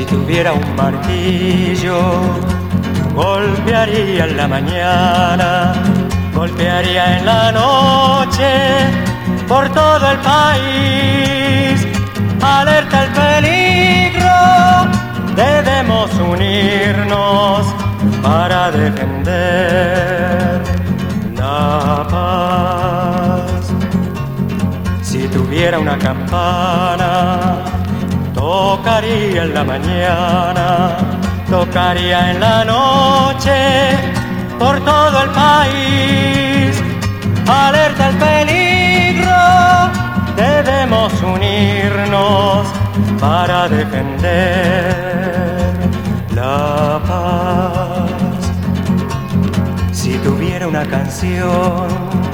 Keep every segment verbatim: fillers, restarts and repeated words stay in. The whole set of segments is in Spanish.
tuviera un martillo, golpearía en la mañana, golpearía en la noche, por todo el país. Alerta el peligro, debemos unirnos para defender la paz. Si tuviera una campana, tocaría en la mañana, tocaría en la noche, por todo el país. Alerta el peligro, debemos unirnos para defender la paz. Si tuviera una canción,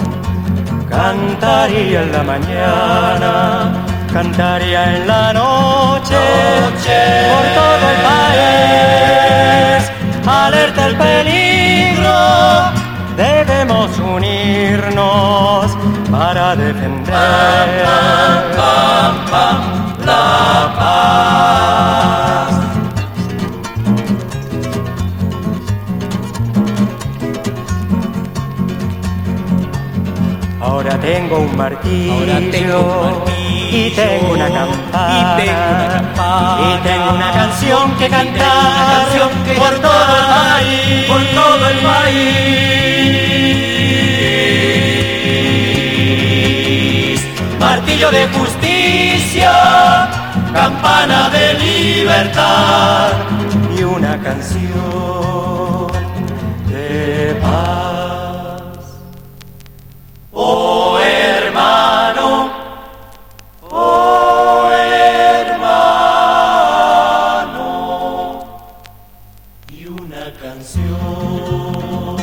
cantaría en la mañana, cantaría en la noche, noche, por todo el país. Alerta el peligro, debemos unirnos para defender pam, pam, pam, pam, la paz. Ahora tengo un martillo, Ahora tengo un martillo y tengo una campana, y tengo una campana, y tengo una canción que y tengo una cantar, canción que por cantar, todo el país, por todo el país. Martillo de justicia, campana de libertad y una canción de paz. Oh hermano, oh hermano, y una canción.